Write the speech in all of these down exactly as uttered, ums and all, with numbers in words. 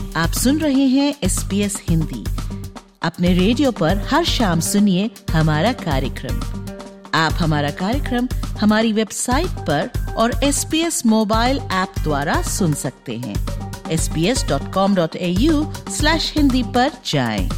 आप सुन रहे हैं एस बी एस हिंदी। अपने रेडियो पर हर शाम सुनिए हमारा कार्यक्रम। आप हमारा कार्यक्रम हमारी वेबसाइट पर और S B S mobile app द्वारा सुन सकते हैं। S B S dot com dot A U slash Hindi पर जाएं।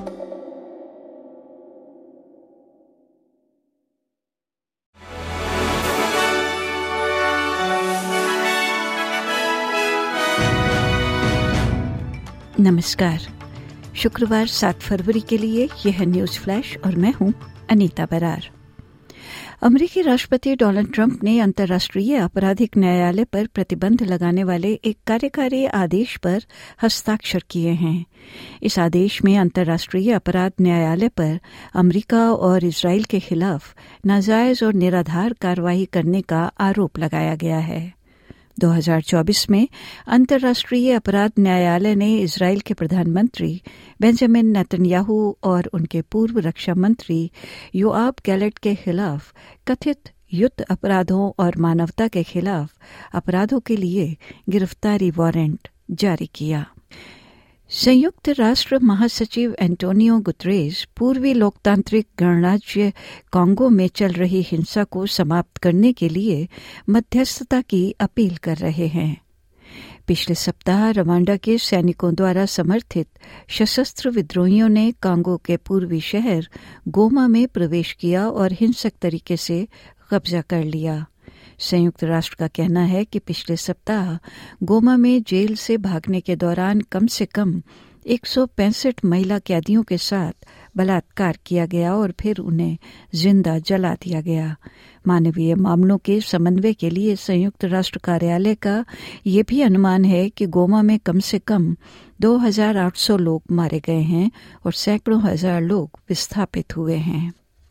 नमस्कार। शुक्रवार सात फरवरी के लिए यह है न्यूज़ फ्लैश और मैं हूं अनीता बरार। अमेरिकी राष्ट्रपति डोनाल्ड ट्रंप ने अंतर्राष्ट्रीय आपराधिक न्यायालय पर प्रतिबंध लगाने वाले एक कार्यकारी आदेश पर हस्ताक्षर किए हैं। इस आदेश में अंतर्राष्ट्रीय अपराध न्यायालय पर अमेरिका और इजराइल के खिलाफ नाजायज और निराधार कार्रवाई करने का आरोप लगाया गया है। दो हज़ार चौबीस में अंतर्राष्ट्रीय अपराध न्यायालय ने इजराइल के प्रधानमंत्री बेंजामिन नेतन्याहू और उनके पूर्व रक्षा मंत्री योआव गैलेंट के खिलाफ कथित युद्ध अपराधों और मानवता के खिलाफ अपराधों के लिए गिरफ्तारी वारंट जारी किया। संयुक्त राष्ट्र महासचिव एंटोनियो गुतरेस पूर्वी लोकतांत्रिक गणराज्य कांगो में चल रही हिंसा को समाप्त करने के लिए मध्यस्थता की अपील कर रहे हैं। पिछले सप्ताह रवांडा के सैनिकों द्वारा समर्थित सशस्त्र विद्रोहियों ने कांगो के पूर्वी शहर गोमा में प्रवेश किया और हिंसक तरीके से कब्जा कर लिया। संयुक्त राष्ट्र का कहना है कि पिछले सप्ताह गोमा में जेल से भागने के दौरान कम से कम एक सौ पैंसठ महिला कैदियों के साथ बलात्कार किया गया और फिर उन्हें जिंदा जला दिया गया। मानवीय मामलों के समन्वय के लिए संयुक्त राष्ट्र कार्यालय का ये भी अनुमान है कि गोमा में कम से कम दो हज़ार आठ सौ लोग मारे गए हैं और सैकड़ों हजार लोग विस्थापित हुए हैं।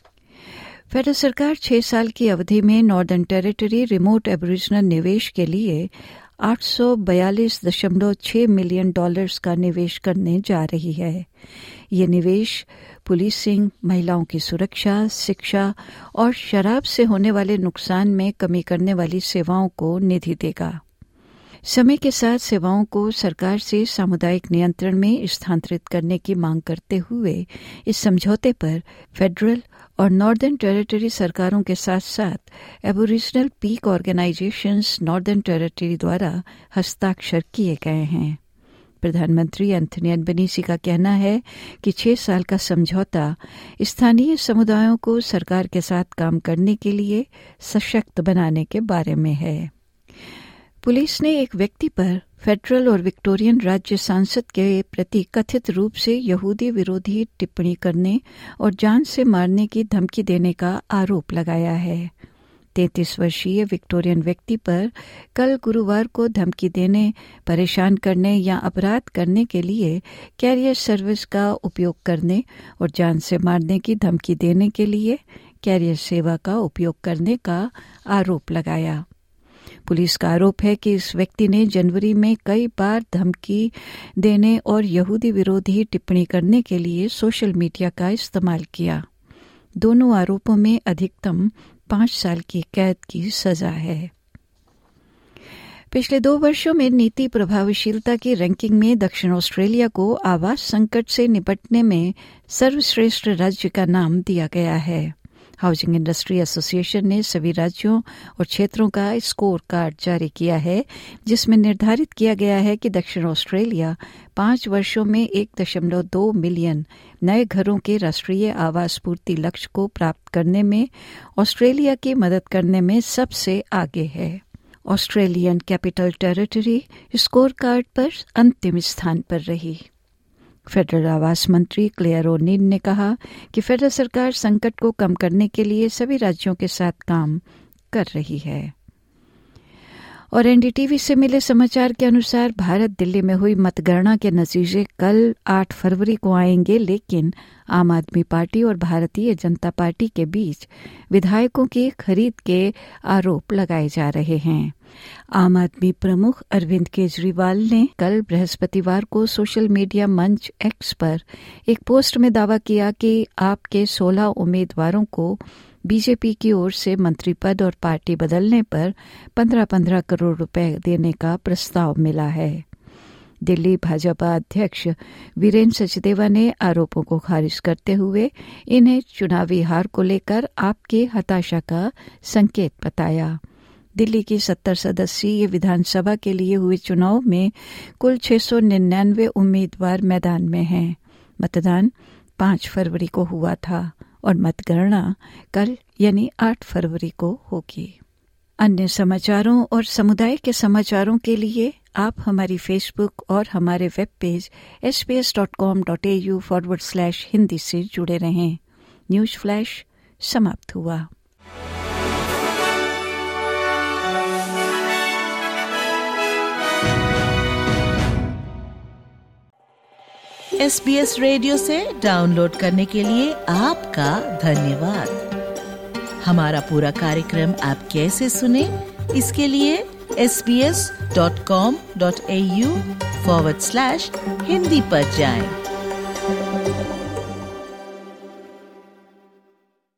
फेडरल सरकार छह साल की अवधि में नॉर्दर्न टेरिटरी रिमोट एबोरिजिनल निवेश के लिए आठ सौ बयालीस दशमलव छह मिलियन डॉलर्स का निवेश करने जा रही है। ये निवेश पुलिसिंग, महिलाओं की सुरक्षा, शिक्षा और शराब से होने वाले नुकसान में कमी करने वाली सेवाओं को निधि देगा। समय के साथ सेवाओं को सरकार से सामुदायिक नियंत्रण में स्थानांतरित करने की मांग करते हुए इस समझौते पर फेडरल और नॉर्दर्न टेरिटरी सरकारों के साथ साथ Aboriginal peak organisations Northern Territory द्वारा हस्ताक्षर किए गए हैं। प्रधानमंत्री एंथनी अल्बनीज़ी का कहना है कि छह साल का समझौता स्थानीय समुदायों को सरकार के साथ काम करने के लिए सशक्त बनाने के बारे में है। पुलिस ने एक व्यक्ति पर फेडरल और विक्टोरियन राज्य सांसद के प्रति कथित रूप से यहूदी विरोधी टिप्पणी करने और जान से मारने की धमकी देने का आरोप लगाया है। तैंतीस वर्षीय विक्टोरियन व्यक्ति पर कल गुरुवार को धमकी देने, परेशान करने या अपराध करने के लिए कैरियर सर्विस का उपयोग करने और जान से मारने की धमकी देने के लिए कैरियर सेवा का उपयोग करने का आरोप लगाया। पुलिस का आरोप है कि इस व्यक्ति ने जनवरी में कई बार धमकी देने और यहूदी विरोधी टिप्पणी करने के लिए सोशल मीडिया का इस्तेमाल किया। दोनों आरोपों में अधिकतम पाँच साल की कैद की सजा है। पिछले दो वर्षों में नीति प्रभावशीलता की रैंकिंग में दक्षिण ऑस्ट्रेलिया को आवास संकट से निपटने में सर्वश्रेष्ठ राज्य का नाम दिया गया है। हाउसिंग इंडस्ट्री एसोसिएशन ने सभी राज्यों और क्षेत्रों का स्कोर कार्ड जारी किया है, जिसमें निर्धारित किया गया है कि दक्षिण ऑस्ट्रेलिया पाँच वर्षों में एक दशमलव दो मिलियन नए घरों के राष्ट्रीय आवास पूर्ति लक्ष्य को प्राप्त करने में ऑस्ट्रेलिया की मदद करने में सबसे आगे है। Australian Capital Territory score card पर अंतिम स्थान पर रही। फेडरल आवास मंत्री क्लेयर ओ'नील ने कहा कि फेडरल सरकार संकट को कम करने के लिए सभी राज्यों के साथ काम कर रही है। और एनडीटीवी से मिले समाचार के अनुसार भारत दिल्ली में हुई मतगणना के नतीजे कल आठ फरवरी को आएंगे, लेकिन आम आदमी पार्टी और भारतीय जनता पार्टी के बीच विधायकों की खरीद के आरोप लगाए जा रहे हैं। आम आदमी प्रमुख अरविंद केजरीवाल ने कल बृहस्पतिवार को सोशल मीडिया मंच एक्स पर एक पोस्ट में दावा किया कि आपके सोलह उम्मीदवारों को बीजेपी की ओर से मंत्री पद और पार्टी बदलने पर पंद्रह पंद्रह करोड़ रुपए देने का प्रस्ताव मिला है। दिल्ली भाजपा अध्यक्ष वीरेंद्र सचदेवा ने आरोपों को खारिज करते हुए इन्हें चुनावी हार को लेकर आपकी हताशा का संकेत बताया। दिल्ली की सत्तर सदस्यीय विधानसभा के लिए हुए चुनाव में कुल छह सौ निन्यानवे उम्मीदवार मैदान में हैं। मतदान पाँच फरवरी को हुआ था और मतगणना कल यानी आठ फरवरी को होगी। अन्य समाचारों और समुदाय के समाचारों के लिए आप हमारी फेसबुक और हमारे web page S B S dot com dot A U forward slash Hindi से जुड़े रहें। न्यूज फ्लैश समाप्त हुआ। एस बी एस रेडियो से डाउनलोड करने के लिए आपका धन्यवाद। हमारा पूरा कार्यक्रम आप कैसे सुने, इसके लिए S B S dot com dot A U forward slash Hindi पर जाएं।